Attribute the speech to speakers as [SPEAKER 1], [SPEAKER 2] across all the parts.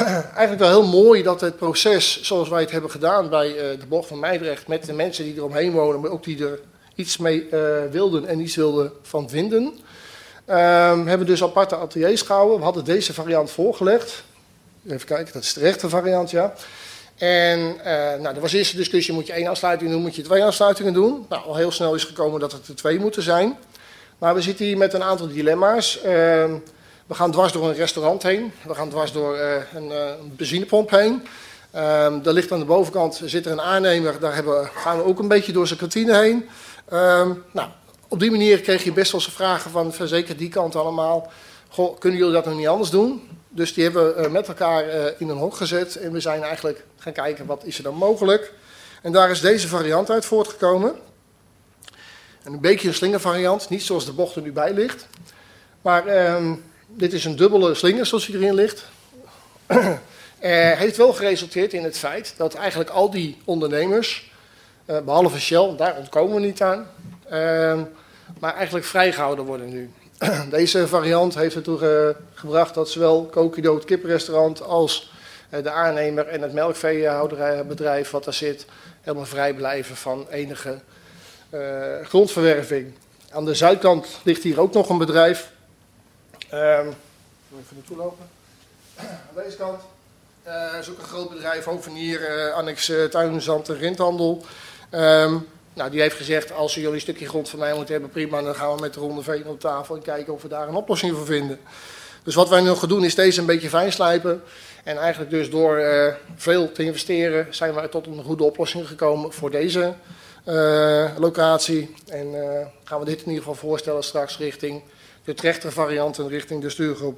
[SPEAKER 1] eigenlijk wel heel mooi dat het proces zoals wij het hebben gedaan bij de bocht van Meidrecht met de mensen die eromheen wonen, maar ook die er iets mee wilden en iets wilden van vinden. Hebben dus aparte ateliers gehouden. We hadden deze variant voorgelegd. Even kijken, dat is de rechte variant, ja. En er was eerst de discussie, moet je 1 aansluiting doen, moet je 2 aansluitingen doen? Nou, al heel snel is gekomen dat het er 2 moeten zijn. Maar we zitten hier met een aantal dilemma's. We gaan dwars door een restaurant heen. We gaan dwars door een benzinepomp heen. Daar ligt aan de bovenkant zit er een aannemer. Daar gaan we ook een beetje door zijn kantine heen. Op die manier kreeg je best wel eens vragen van zeker die kant allemaal. Goh, kunnen jullie dat nog niet anders doen? Dus die hebben we met elkaar in een hok gezet. En we zijn eigenlijk gaan kijken wat is er dan mogelijk. En daar is deze variant uit voortgekomen. Een beetje een slingervariant. Niet zoals de bocht er nu bij ligt. Maar dit is een dubbele slinger zoals die erin ligt. Heeft wel geresulteerd in het feit dat eigenlijk al die ondernemers, behalve Shell, daar ontkomen we niet aan, maar eigenlijk vrijgehouden worden nu. Deze variant heeft ertoe gebracht dat zowel Kokido, het kippenrestaurant, als de aannemer en het melkveehouderijbedrijf wat daar zit, helemaal vrij blijven van enige grondverwerving. Aan de zuidkant ligt hier ook nog een bedrijf. Even naartoe lopen. Aan deze kant is ook een groot bedrijf, Hovenier, annex tuin, zand en rindhandel. Die heeft gezegd, als jullie een stukje grond van mij moeten hebben, prima, dan gaan we met de Ronde Veen op tafel en kijken of we daar een oplossing voor vinden. Dus wat wij nu gaan doen is deze een beetje fijn slijpen. En eigenlijk dus door veel te investeren zijn we tot een goede oplossing gekomen voor deze locatie. En gaan we dit in ieder geval voorstellen straks richting de Trechter variant en richting de stuurgroep.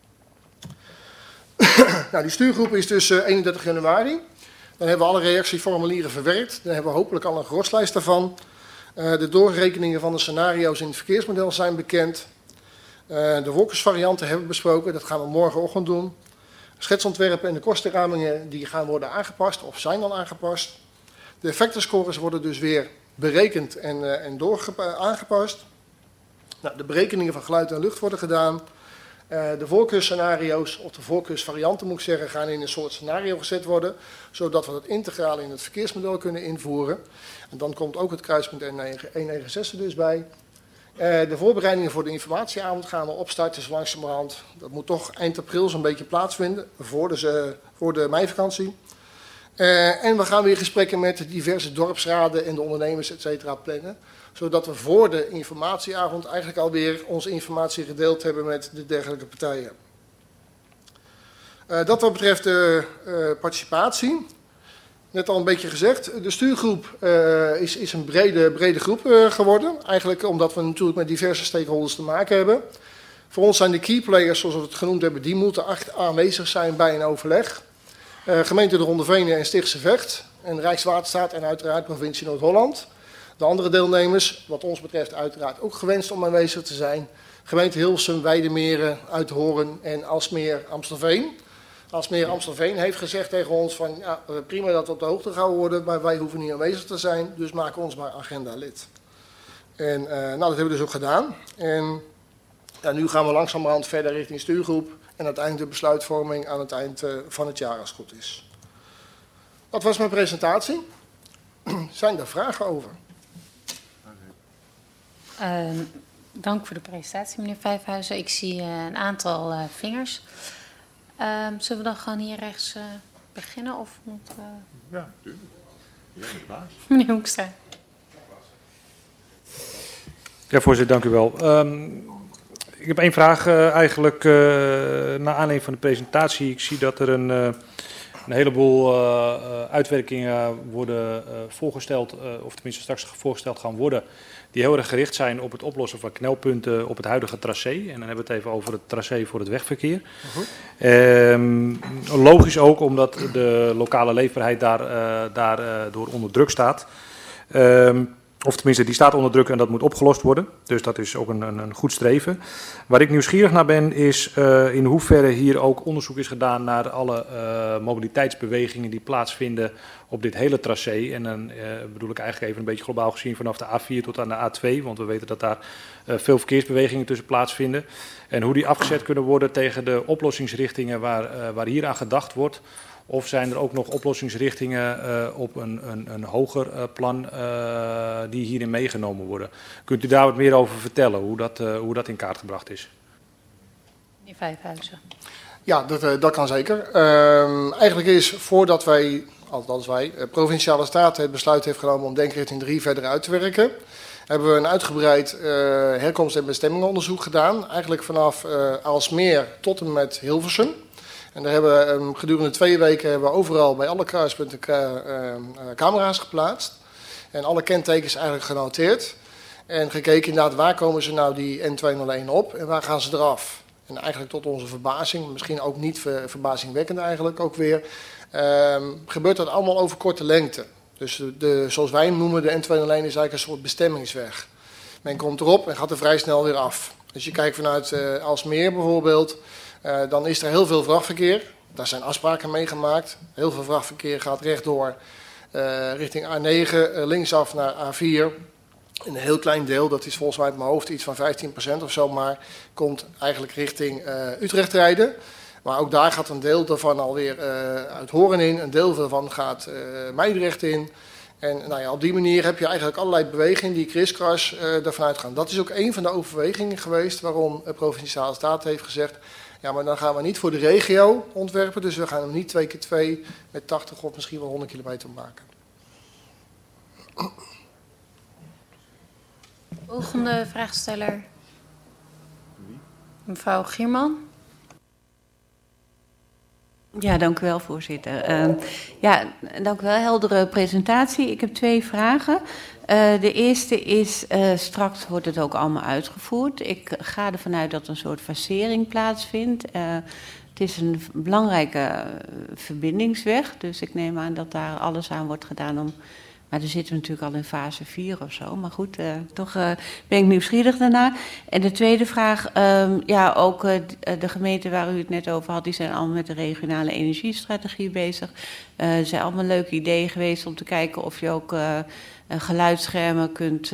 [SPEAKER 1] Die stuurgroep is dus 31 januari. Dan hebben we alle reactieformulieren verwerkt. Dan hebben we hopelijk al een groslijst daarvan. De doorrekeningen van de scenario's in het verkeersmodel zijn bekend. De wolkersvarianten hebben we besproken. Dat gaan we morgenochtend doen. Schetsontwerpen en de kostenramingen die gaan worden aangepast of zijn al aangepast. De effectenscores worden dus weer berekend en aangepast. De berekeningen van geluid en lucht worden gedaan. De voorkeursscenario's, of de voorkeursvarianten moet ik zeggen, gaan in een soort scenario gezet worden, zodat we dat integraal in het verkeersmodel kunnen invoeren. En dan komt ook het kruispunt N196 er dus bij. De voorbereidingen voor de informatieavond gaan we opstarten, dus langzamerhand. Dat moet toch eind april zo'n beetje plaatsvinden, voor de meivakantie. En we gaan weer gesprekken met de diverse dorpsraden en de ondernemers, et cetera, plannen. Zodat we voor de informatieavond eigenlijk alweer onze informatie gedeeld hebben met de dergelijke partijen. Dat wat betreft de participatie. Net al een beetje gezegd, de stuurgroep is een brede groep geworden. Eigenlijk omdat we natuurlijk met diverse stakeholders te maken hebben. Voor ons zijn de key players, zoals we het genoemd hebben, die moeten aanwezig zijn bij een overleg. Gemeente de Ronde Venen en Stichtse Vecht. En Rijkswaterstaat en uiteraard provincie Noord-Holland. De andere deelnemers, wat ons betreft uiteraard ook gewenst om aanwezig te zijn. Gemeente Hilsum, Weidemeren, Uithoorn en Alsmeer, Amstelveen. Alsmeer, Amstelveen heeft gezegd tegen ons van ja, prima dat we op de hoogte gehouden worden, maar wij hoeven niet aanwezig te zijn, dus maken ons maar agenda-lid. En dat hebben we dus ook gedaan. En nu gaan we langzamerhand verder richting stuurgroep en uiteindelijk de besluitvorming aan het eind van het jaar als het goed is. Dat was mijn presentatie. Zijn er vragen over?
[SPEAKER 2] Dank voor de presentatie, meneer Vijfhuizen. Ik zie een aantal vingers. Zullen we dan gewoon hier rechts beginnen? Of moeten we...
[SPEAKER 3] Ja, natuurlijk. Ja, de baas.
[SPEAKER 2] Meneer Hoekstra.
[SPEAKER 4] Ja, voorzitter, dank u wel. Ik heb één vraag eigenlijk naar aanleiding van de presentatie. Ik zie dat er een heleboel uitwerkingen worden voorgesteld, of tenminste straks voorgesteld gaan worden, die heel erg gericht zijn op het oplossen van knelpunten op het huidige tracé. En dan hebben we het even over het tracé voor het wegverkeer. Logisch ook, omdat de lokale leefbaarheid daardoor onder druk staat. Of tenminste, die staat onder druk en dat moet opgelost worden. Dus dat is ook een goed streven. Waar ik nieuwsgierig naar ben, is in hoeverre hier ook onderzoek is gedaan naar alle mobiliteitsbewegingen die plaatsvinden op dit hele tracé. En dan bedoel ik eigenlijk even een beetje globaal gezien vanaf de A4 tot aan de A2. Want we weten dat daar veel verkeersbewegingen tussen plaatsvinden. En hoe die afgezet kunnen worden tegen de oplossingsrichtingen waar hier aan gedacht wordt. Of zijn er ook nog oplossingsrichtingen op een hoger plan die hierin meegenomen worden? Kunt u daar wat meer over vertellen, hoe dat in kaart gebracht is?
[SPEAKER 2] Meneer Vijfhuizen.
[SPEAKER 1] Ja, dat kan zeker. Eigenlijk is voordat wij, althans wij, Provinciale Staten het besluit heeft genomen om denkrichting 3 verder uit te werken, hebben we een uitgebreid herkomst- en bestemmingonderzoek gedaan. Eigenlijk vanaf Aalsmeer tot en met Hilversum. En daar hebben we gedurende 2 weken hebben we overal bij alle kruispunten camera's geplaatst. En alle kentekens eigenlijk genoteerd. En gekeken inderdaad waar komen ze nou die N201 op en waar gaan ze eraf. En eigenlijk tot onze verbazing, misschien ook niet verbazingwekkend eigenlijk ook weer, gebeurt dat allemaal over korte lengte. Dus zoals wij hem noemen, de N201 is eigenlijk een soort bestemmingsweg. Men komt erop en gaat er vrij snel weer af. Als je kijkt vanuit Aalsmeer bijvoorbeeld, dan is er heel veel vrachtverkeer. Daar zijn afspraken mee gemaakt. Heel veel vrachtverkeer gaat rechtdoor richting A9, linksaf naar A4. Een heel klein deel, dat is volgens mij uit mijn hoofd iets van 15% of zo, maar komt eigenlijk richting Utrecht rijden. Maar ook daar gaat een deel daarvan alweer uit Hoorn in, een deel daarvan gaat Meidrecht in. En nou ja, op die manier heb je eigenlijk allerlei bewegingen die kriskras ervan uitgaan. Dat is ook een van de overwegingen geweest waarom de Provinciale Staten heeft gezegd, ja, maar dan gaan we niet voor de regio ontwerpen, dus we gaan hem niet 2x2 met 80 of misschien wel 100 kilometer maken.
[SPEAKER 2] Volgende vraagsteller. Mevrouw Gierman.
[SPEAKER 5] Ja, dank u wel, voorzitter. Dank u wel. Heldere presentatie. Ik heb 2 vragen. De eerste is, straks wordt het ook allemaal uitgevoerd. Ik ga ervan uit dat een soort fasering plaatsvindt. Het is een belangrijke verbindingsweg, dus ik neem aan dat daar alles aan wordt gedaan om... Maar dan zitten we natuurlijk al in fase 4 of zo. Maar goed, toch ben ik nieuwsgierig daarna. En de tweede vraag, ook de gemeenten waar u het net over had, die zijn allemaal met de regionale energiestrategie bezig. Er zijn allemaal leuke ideeën geweest om te kijken of je ook geluidsschermen kunt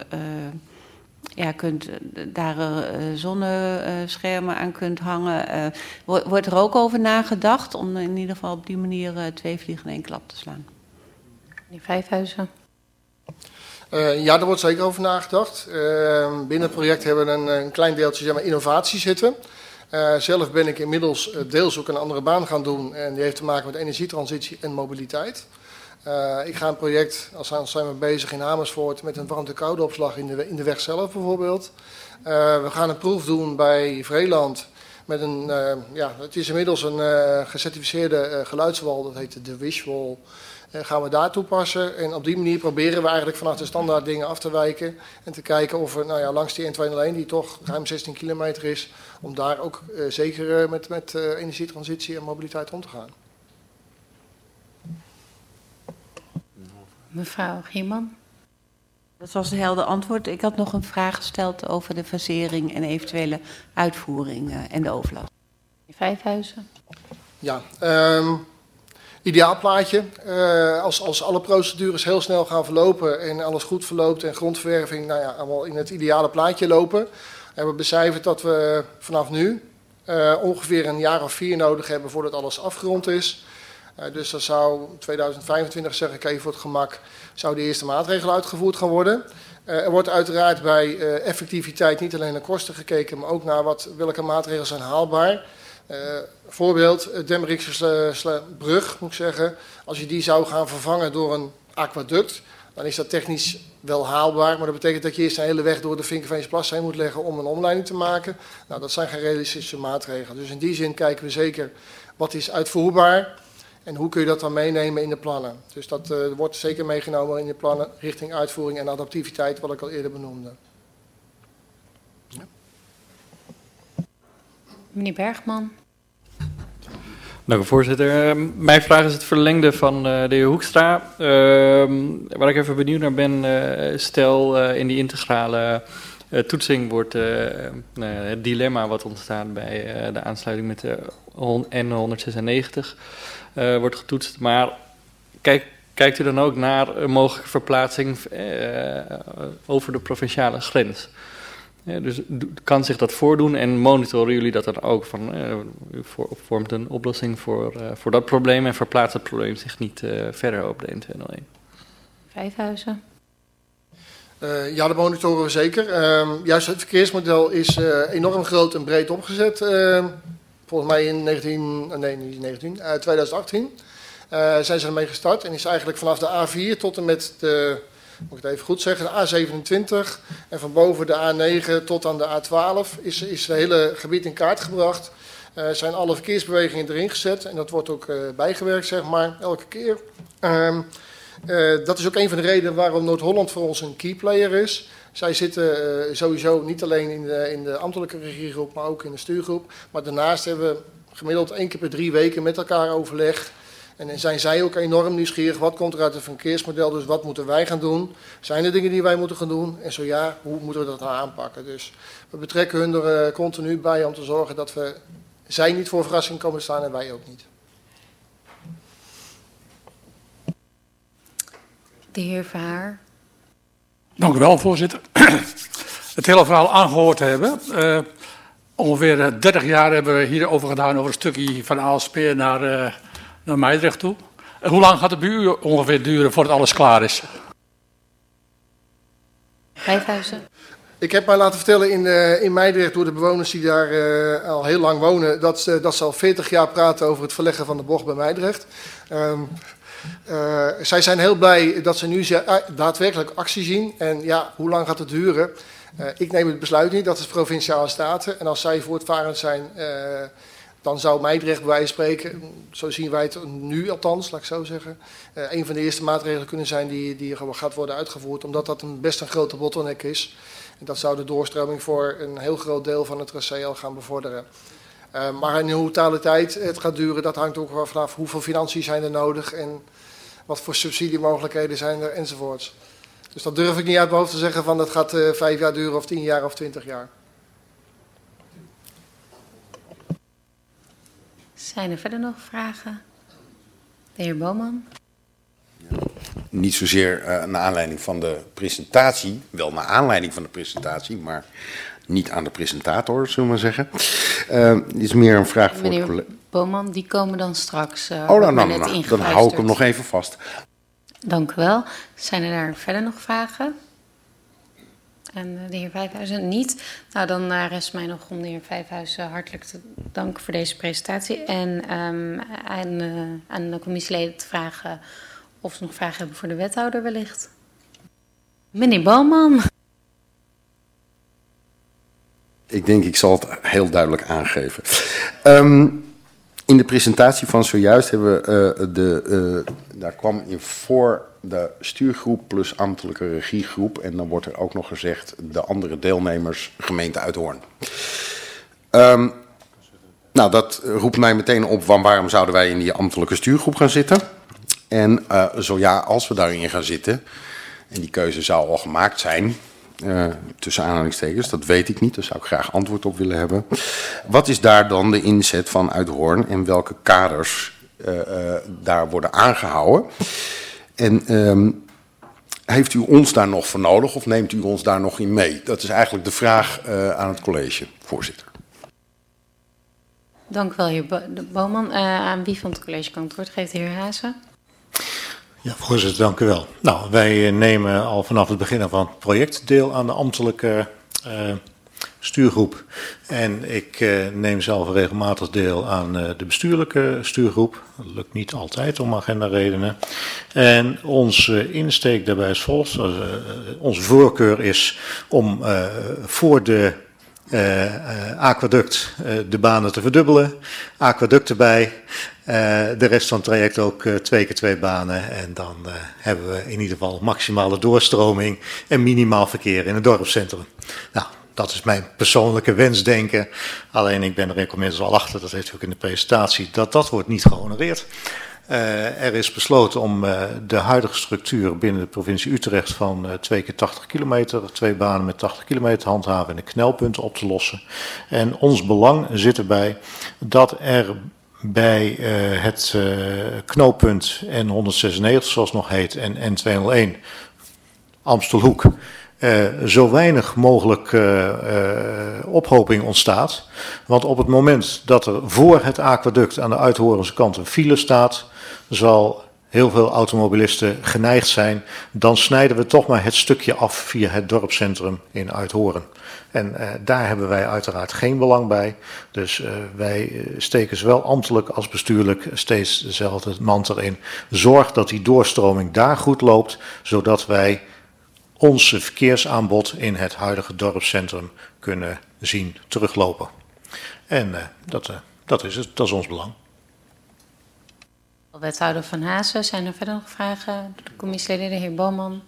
[SPEAKER 5] daar zonneschermen aan kunt hangen. Wordt er ook over nagedacht om in ieder geval op die manier 2 vliegen in 1 klap te slaan?
[SPEAKER 2] Meneer Vijfhuizen.
[SPEAKER 1] Ja, daar wordt zeker over nagedacht. Binnen het project hebben we een klein deeltje zeg maar, innovatie zitten. Zelf ben ik inmiddels deels ook een andere baan gaan doen. En die heeft te maken met energietransitie en mobiliteit. Ik ga een project, als zijn we bezig in Amersfoort, met een warmte-koude opslag in de weg zelf bijvoorbeeld. We gaan een proef doen bij Vreeland. Met het is inmiddels een gecertificeerde geluidswal, dat heet de Wishwall. Gaan we daar toepassen en op die manier proberen we eigenlijk vanaf de standaard dingen af te wijken en te kijken of we langs die N201, die toch ruim 16 kilometer is, om daar ook zeker met energietransitie en mobiliteit om te gaan.
[SPEAKER 2] Mevrouw Gierman.
[SPEAKER 5] Dat was een helder antwoord. Ik had nog een vraag gesteld over de fasering en eventuele uitvoering en de overlast.
[SPEAKER 2] Meneer Vijfhuizen.
[SPEAKER 1] Ja, ideaal plaatje. Als alle procedures heel snel gaan verlopen en alles goed verloopt en grondverwerving allemaal in het ideale plaatje lopen, hebben we becijferd dat we vanaf nu ongeveer een jaar of 4 nodig hebben voordat alles afgerond is. Dus dat zou 2025, zeg ik even voor het gemak, zou de eerste maatregel uitgevoerd gaan worden. Er wordt uiteraard bij effectiviteit niet alleen naar kosten gekeken, maar ook naar welke maatregelen zijn haalbaar. Voorbeeld, Demmerikse brug, moet ik zeggen. Als je die zou gaan vervangen door een aquaduct, dan is dat technisch wel haalbaar. Maar dat betekent dat je eerst een hele weg door de Vinkenveensplas heen moet leggen om een omleiding te maken. Nou, dat zijn geen realistische maatregelen. Dus in die zin kijken we zeker wat is uitvoerbaar en hoe kun je dat dan meenemen in de plannen. Dus dat wordt zeker meegenomen in de plannen richting uitvoering en adaptiviteit, wat ik al eerder benoemde. Ja.
[SPEAKER 2] Meneer Bergman.
[SPEAKER 6] Dank u, voorzitter. Mijn vraag is het verlengde van de heer Hoekstra. Waar ik even benieuwd naar ben, stel in die integrale toetsing wordt het dilemma wat ontstaat bij de aansluiting met de N196 wordt getoetst. Maar kijkt u dan ook naar een mogelijke verplaatsing over de provinciale grens? Dus kan zich dat voordoen en monitoren jullie dat dan ook? U vormt een oplossing voor dat probleem en verplaatst het probleem zich niet verder op de N201?
[SPEAKER 2] Vijfhuizen.
[SPEAKER 1] Ja, dat monitoren we zeker. Juist het verkeersmodel is enorm groot en breed opgezet. Volgens mij in 2018 zijn ze ermee gestart. En is eigenlijk vanaf de A4 tot en met de, moet ik het even goed zeggen, de A27 en van boven de A9 tot aan de A12 is het hele gebied in kaart gebracht. Zijn alle verkeersbewegingen erin gezet en dat wordt ook bijgewerkt, zeg maar, elke keer. Dat is ook een van de redenen waarom Noord-Holland voor ons een key player is. Zij zitten sowieso niet alleen in de ambtelijke regiegroep, maar ook in de stuurgroep. Maar daarnaast hebben we gemiddeld 1 keer per 3 weken met elkaar overlegd. En dan zijn zij ook enorm nieuwsgierig. Wat komt er uit het verkeersmodel? Dus wat moeten wij gaan doen? Zijn er dingen die wij moeten gaan doen? En zo ja, hoe moeten we dat nou aanpakken? Dus we betrekken hun er continu bij om te zorgen dat zij niet voor verrassing komen te staan en wij ook niet.
[SPEAKER 2] De heer Verhaar.
[SPEAKER 7] Dank u wel, voorzitter. Het hele verhaal aangehoord te hebben. Ongeveer 30 jaar hebben we hierover gedaan, over een stukje van Aalspeer naar Meidrecht toe. Hoe lang gaat het bij u ongeveer duren voordat alles klaar is?
[SPEAKER 2] Vijfhuizen.
[SPEAKER 1] Ik heb mij laten vertellen in Meidrecht door de bewoners die daar al heel lang wonen, dat ze al 40 jaar praten over het verleggen van de bocht bij Meidrecht. Zij zijn heel blij dat ze nu daadwerkelijk actie zien. En ja, hoe lang gaat het duren? Ik neem het besluit niet, dat is provinciale staten. En als zij voortvarend zijn, dan zou Meidrecht bij wijze van spreken, zo zien wij het nu althans, laat ik zo zeggen, een van de eerste maatregelen kunnen zijn die gaat worden uitgevoerd. Omdat dat best een grote bottleneck is. En dat zou de doorstroming voor een heel groot deel van het tracé al gaan bevorderen. Maar in hoe totaliteit het gaat duren, dat hangt ook wel vanaf hoeveel financiën zijn er nodig en wat voor subsidiemogelijkheden zijn er enzovoorts. Dus dat durf ik niet uit mijn hoofd te zeggen van dat gaat 5 jaar duren of 10 jaar of 20 jaar.
[SPEAKER 2] Zijn er verder nog vragen? De heer Boman.
[SPEAKER 8] Niet zozeer naar aanleiding van de presentatie, wel naar aanleiding van de presentatie, maar niet aan de presentator, zullen we maar zeggen. Het is meer een vraag voor
[SPEAKER 2] meneer
[SPEAKER 8] het college.
[SPEAKER 2] Boman, die komen dan straks.
[SPEAKER 8] Dan hou ik hem nog even vast.
[SPEAKER 2] Dank u wel. Zijn er daar verder nog vragen? En de heer Vijfhuizen niet. Nou, dan rest mij nog om de heer Vijfhuizen hartelijk te danken voor deze presentatie. En aan de commissieleden te vragen of ze nog vragen hebben voor de wethouder wellicht. Meneer Boman.
[SPEAKER 8] Ik denk, ik zal het heel duidelijk aangeven. In de presentatie van zojuist hebben we daar kwam in voor de stuurgroep plus ambtelijke regiegroep. En dan wordt er ook nog gezegd de andere deelnemers gemeente Uithoorn. Nou, dat roept mij meteen op van waarom zouden wij in die ambtelijke stuurgroep gaan zitten. En zo ja, als we daarin gaan zitten, en die keuze zou al gemaakt zijn, tussen aanhalingstekens, dat weet ik niet, daar zou ik graag antwoord op willen hebben. Wat is daar dan de inzet van Uithoorn en welke kaders daar worden aangehouden? En heeft u ons daar nog voor nodig of neemt u ons daar nog in mee? Dat is eigenlijk de vraag aan het college, voorzitter.
[SPEAKER 2] Dank u wel, heer Boman. Aan wie van het college kan het woord geven, de heer Hazen?
[SPEAKER 9] Ja, voorzitter, dank u wel. Nou, wij nemen al vanaf het begin van het project deel aan de ambtelijke stuurgroep. En ik neem zelf regelmatig deel aan de bestuurlijke stuurgroep. Dat lukt niet altijd om agendaredenen. En onze insteek daarbij is volgens. Onze voorkeur is om voor de aquaduct de banen te verdubbelen. Aquaduct erbij. De rest van het traject ook 2 keer 2 banen. En dan hebben we in ieder geval maximale doorstroming en minimaal verkeer in het dorpscentrum. Nou, dat is mijn persoonlijke wensdenken. Alleen ik ben er inmiddels al achter, dat heeft u ook in de presentatie, dat wordt niet gehonoreerd. Er is besloten om de huidige structuur binnen de provincie Utrecht van 2 keer 80 kilometer, 2 banen met 80 kilometer te handhaven en de knelpunten op te lossen. En ons belang zit erbij dat er bij het knooppunt N196, zoals het nog heet, en N201, Amstelhoek, zo weinig mogelijk ophoping ontstaat. Want op het moment dat er voor het aquaduct aan de Uithorense kant een file staat, zal heel veel automobilisten geneigd zijn, dan snijden we toch maar het stukje af via het dorpscentrum in Uithoren. En daar hebben wij uiteraard geen belang bij. Dus wij steken zowel ambtelijk als bestuurlijk steeds dezelfde mantel in. Zorg dat die doorstroming daar goed loopt, zodat wij ons verkeersaanbod in het huidige dorpscentrum kunnen zien teruglopen. En dat is het, dat is ons belang.
[SPEAKER 2] Wethouder Van Hazen, zijn er verder nog vragen? De commissieleden, de heer Boman.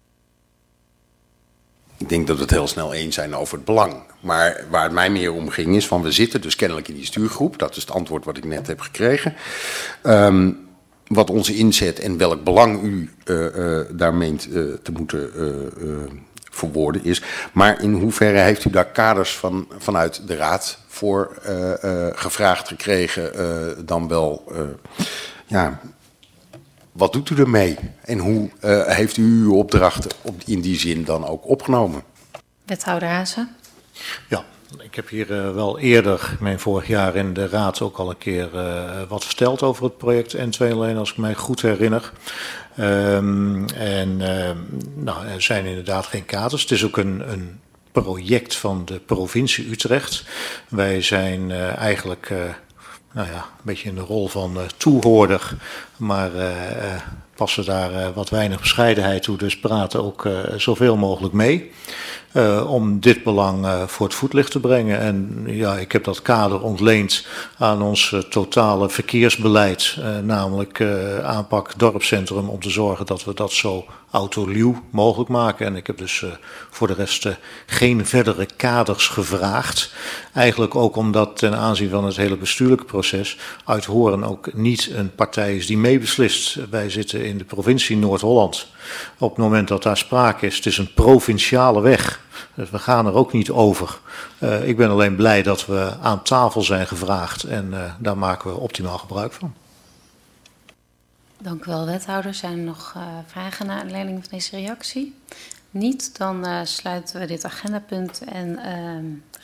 [SPEAKER 8] Ik denk dat we het heel snel eens zijn over het belang. Maar waar het mij meer om ging is van we zitten dus kennelijk in die stuurgroep. Dat is het antwoord wat ik net heb gekregen. Wat onze inzet en welk belang u daar meent te moeten verwoorden is. Maar in hoeverre heeft u daar kaders vanuit de Raad voor gevraagd gekregen dan wel... Wat doet u ermee? En hoe heeft u uw opdrachten in die zin dan ook opgenomen?
[SPEAKER 2] Wethouder Hazen.
[SPEAKER 9] Ja, ik heb hier wel eerder, vorig jaar in de Raad ook al een keer wat verteld over het project N2-lijn, als ik mij goed herinner. Er zijn inderdaad geen kaders. Het is ook een project van de provincie Utrecht. Wij zijn eigenlijk... een beetje in de rol van toehoorder, maar passen daar wat weinig bescheidenheid toe, dus praten ook zoveel mogelijk mee om dit belang voor het voetlicht te brengen. En ja, ik heb dat kader ontleend aan ons totale verkeersbeleid, namelijk aanpak dorpscentrum, om te zorgen dat we dat zo autoluw mogelijk maken. En ik heb dus voor de rest geen verdere kaders gevraagd. Eigenlijk ook omdat ten aanzien van het hele bestuurlijke proces Uithoren ook niet een partij is die meebeslist. Wij zitten in de provincie Noord-Holland. Op het moment dat daar sprake is, het is een provinciale weg. Dus we gaan er ook niet over. Ik ben alleen blij dat we aan tafel zijn gevraagd en daar maken we optimaal gebruik van.
[SPEAKER 2] Dank u wel, wethouder. Zijn er nog vragen naar aanleiding van deze reactie? Niet, dan sluiten we dit agendapunt en